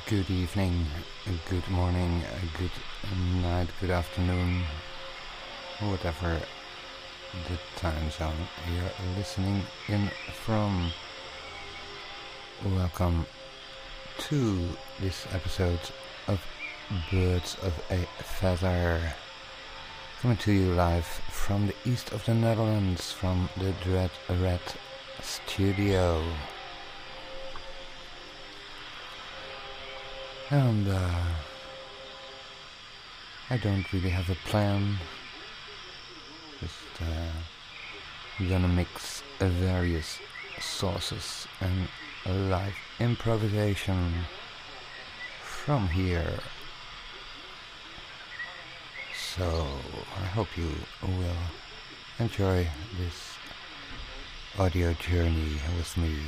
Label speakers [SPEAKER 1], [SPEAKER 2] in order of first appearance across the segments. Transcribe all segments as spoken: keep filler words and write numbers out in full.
[SPEAKER 1] Good evening, good morning, good night, good afternoon, whatever the time zone you're listening in from. Welcome to this episode of Birds of a Feather, coming to you live from the east of the Netherlands, from the Dread Red Studio. And uh, I don't really have a plan, just uh, gonna mix uh, various sauces and live improvisation from here. So I hope you will enjoy this audio journey with me.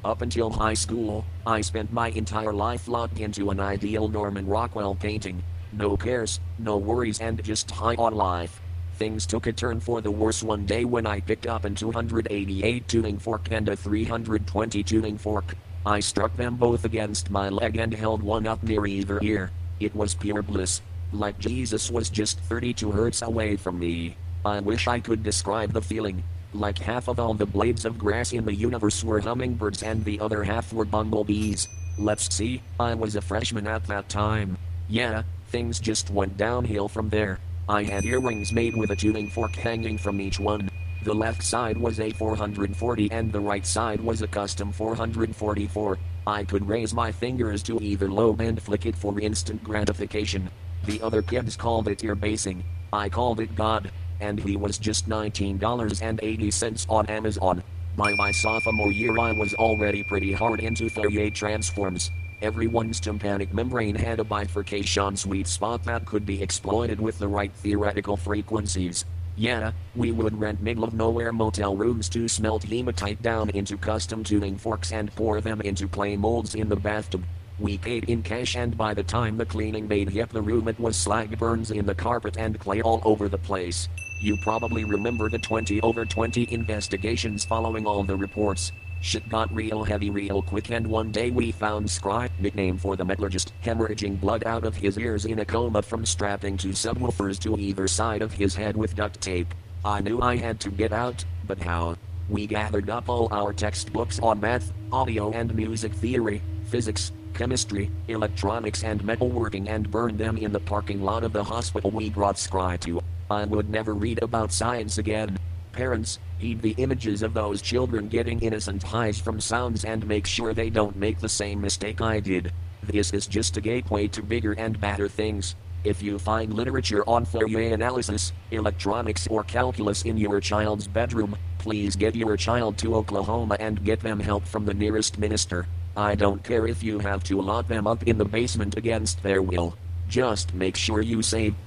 [SPEAKER 2] Up until high school, I spent my entire life locked into an ideal Norman Rockwell painting. No cares, no worries, and just high on life. Things took a turn for the worse one day when I picked up an two hundred eighty-eight tuning fork and a three hundred twenty tuning fork. I struck them both against my leg and held one up near either ear. It was pure bliss. Like Jesus was just thirty-two hertz away from me. I wish I could describe the feeling. Like half of all the blades of grass in the universe were hummingbirds and the other half were bumblebees. Let's see, I was a freshman at that time. Yeah, things just went downhill from there. I had earrings made with a tuning fork hanging from each one. The left side was a four hundred forty and the right side was a custom four hundred forty-four. I could raise my fingers to either lobe and flick it for instant gratification. The other kids called it ear basing. I called it God. And he was just nineteen dollars and eighty cents on Amazon. By my sophomore year I was already pretty hard into Fourier transforms. Everyone's tympanic membrane had a bifurcation sweet spot that could be exploited with the right theoretical frequencies. Yeah, we would rent middle-of-nowhere motel rooms to smelt hematite down into custom tuning forks and pour them into clay molds in the bathtub. We paid in cash, and by the time the cleaning maid hit the room it was slag burns in the carpet and clay all over the place. You probably remember the twenty over twenty investigations following all the reports. Shit got real heavy real quick, and one day we found Scry, nickname for the metallurgist, hemorrhaging blood out of his ears in a coma from strapping two subwoofers to either side of his head with duct tape. I knew I had to get out, but how? We gathered up all our textbooks on math, audio and music theory, physics, chemistry, electronics and metalworking and burned them in the parking lot of the hospital we brought Scry to. I would never read about science again. Parents, heed the images of those children getting innocent highs from sounds and make sure they don't make the same mistake I did. This is just a gateway to bigger and badder things. If you find literature on Fourier analysis, electronics or calculus in your child's bedroom, please get your child to Oklahoma and get them help from the nearest minister. I don't care if you have to lock them up in the basement against their will. Just make sure you save.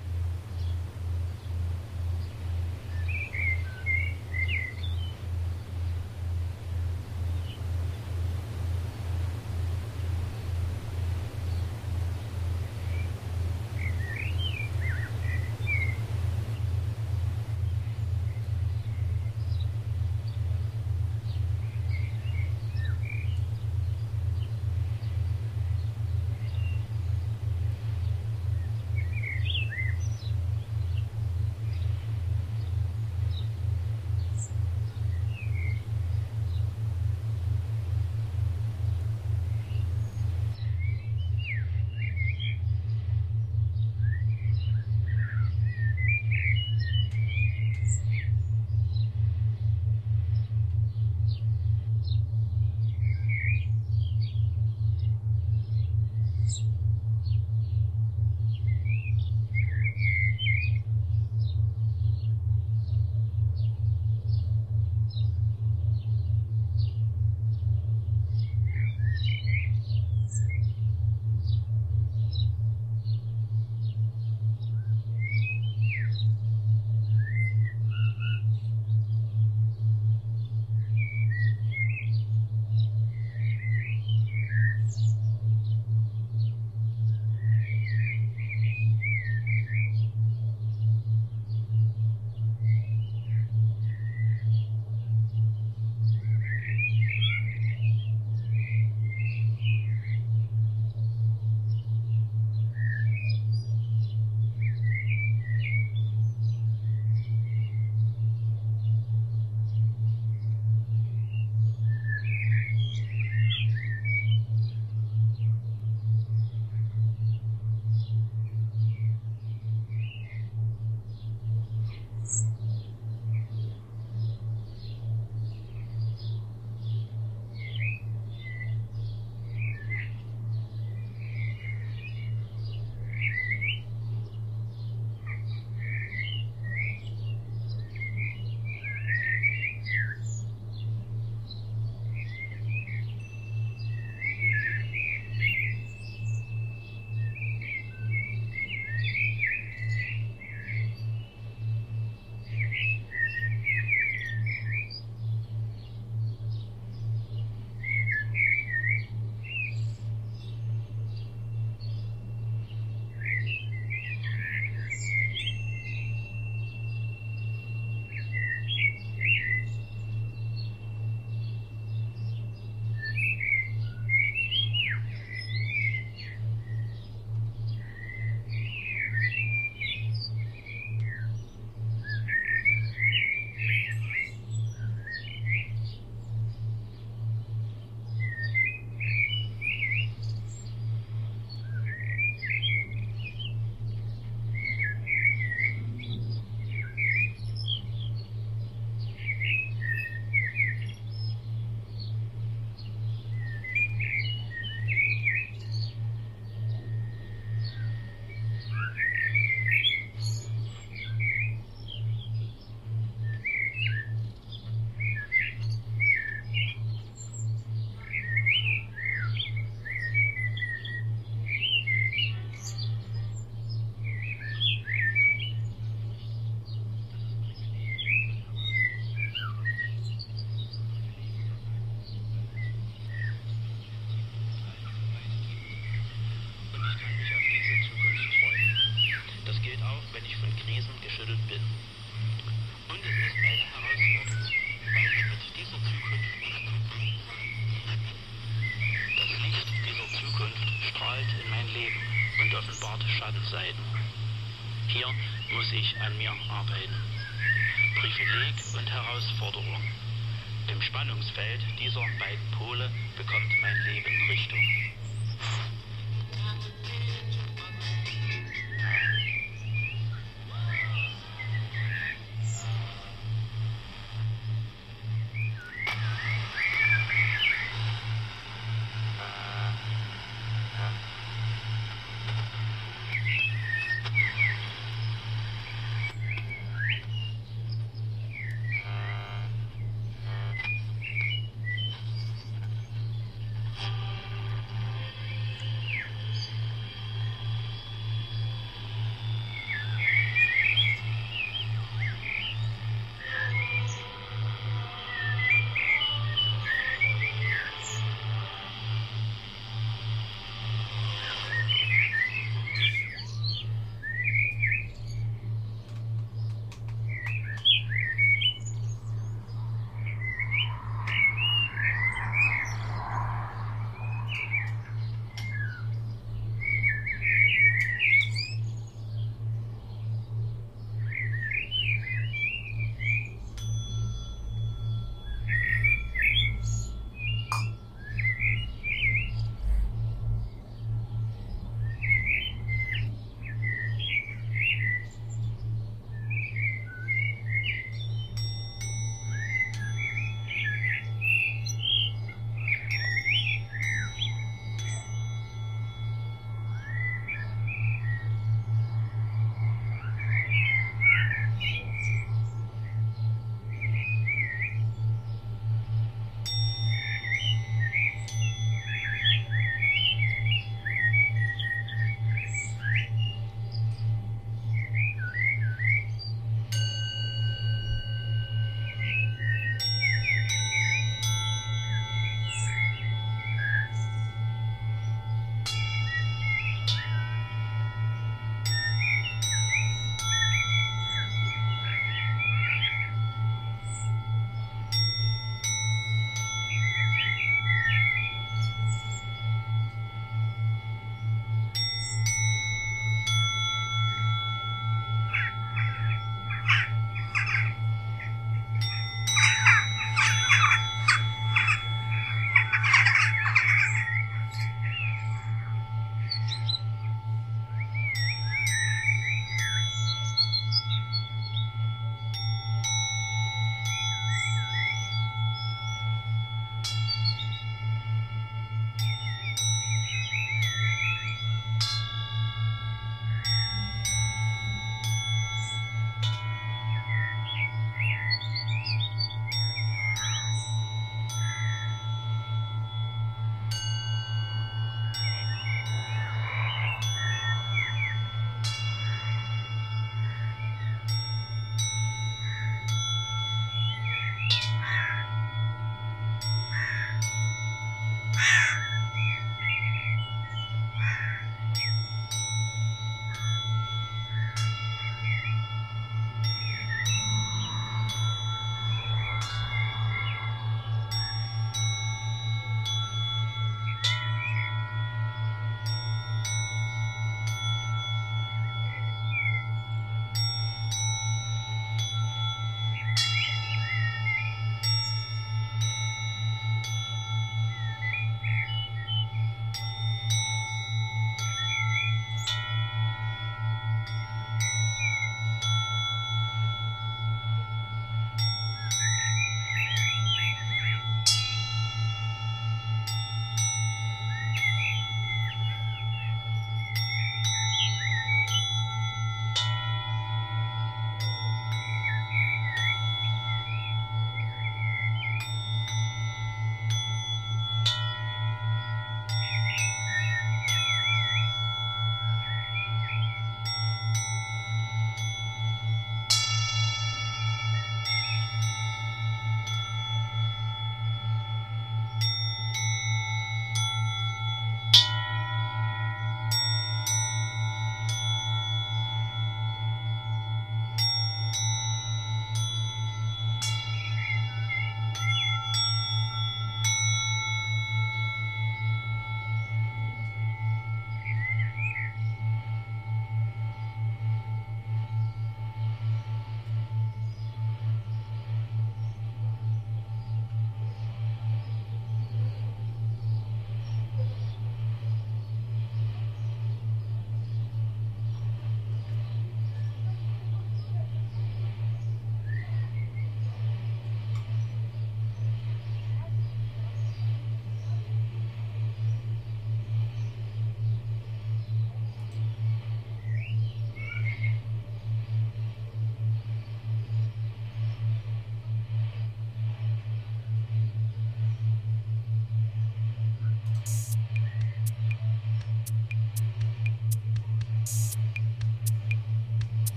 [SPEAKER 3] geschüttelt bin. Und es ist eine Herausforderung, weil ich mit dieser Zukunft nicht zufrieden sein kann. Das Licht dieser Zukunft strahlt in mein Leben und offenbart Schattenseiten. Hier muss ich an mir arbeiten. Privileg und Herausforderung. Im Spannungsfeld dieser beiden Pole bekommt mein Leben Richtung.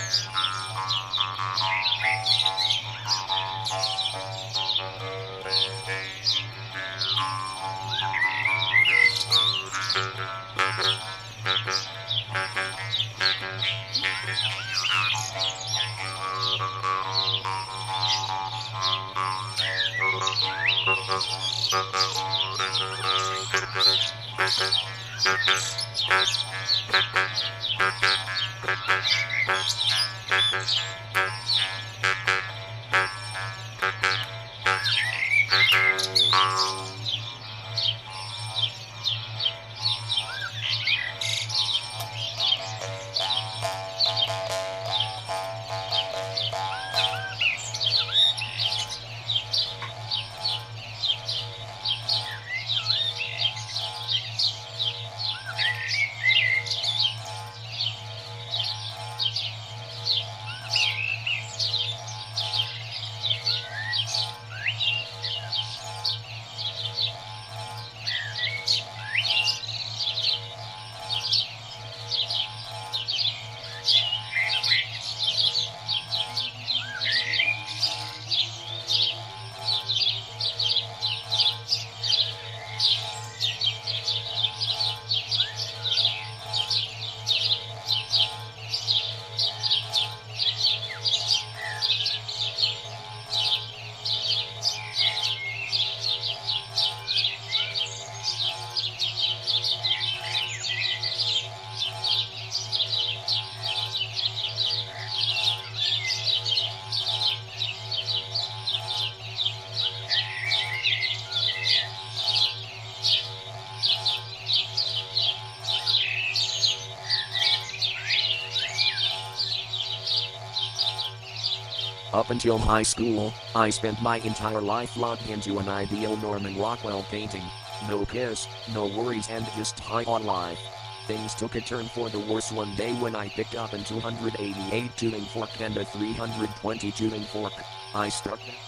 [SPEAKER 2] Up until high school, I spent my entire life locked into an ideal Norman Rockwell painting. No cares, no worries, and just high on life. Things took a turn for the worse one day when I picked up a two hundred eighty-eight tuning fork and a three hundred twenty tuning fork. I struck them.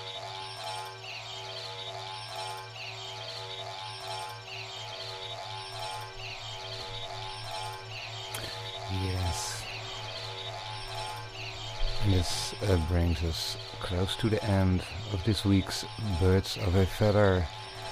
[SPEAKER 1] Yes. And this uh, brings us close to the end of this week's Birds of a Feather,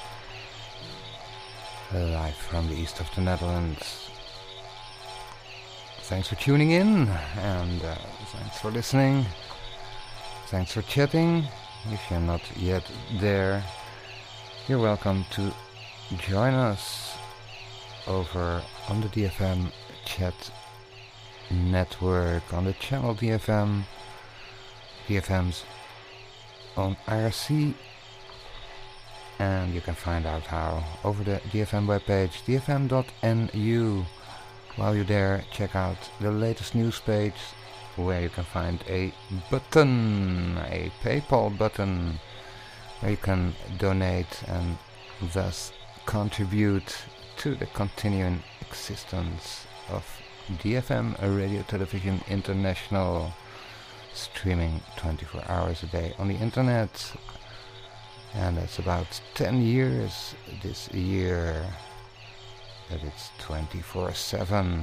[SPEAKER 1] live from the east of the Netherlands. Thanks for tuning in, and uh, thanks for listening. Thanks for chatting. If you're not yet there, you're welcome to join us over on the D F M chat network, on the channel D F M, D F M's on I R C, and you can find out how over the D F M webpage, d f m dot n u. While you're there, check out the latest news page, where you can find a button, a PayPal button, where you can donate and thus contribute to the continuing existence of D F M Radio Television International, streaming twenty-four hours a day on the internet. And that's about ten years this year that it's twenty-four seven.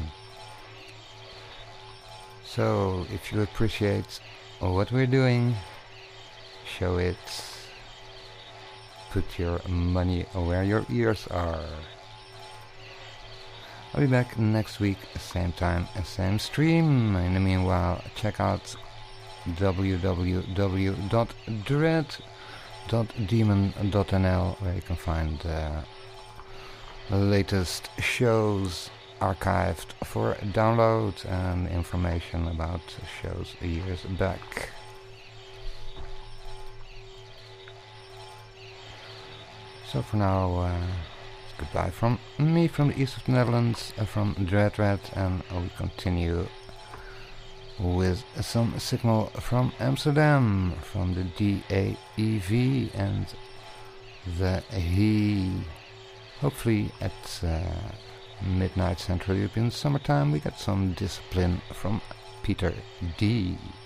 [SPEAKER 1] So if you appreciate what we're doing, show it. Put your money where your ears are. I'll be back next week, same time and same stream. In the meanwhile, check out w w w dot dread dot demon dot n l, where you can find uh, the latest shows archived for download and information about shows years back. So for now, uh, goodbye from me from the east of the Netherlands, uh, from Dread Red, and we continue with some signal from Amsterdam, from the D A E V and the He. Hopefully at uh, midnight Central European Summertime we get some discipline from Peter D.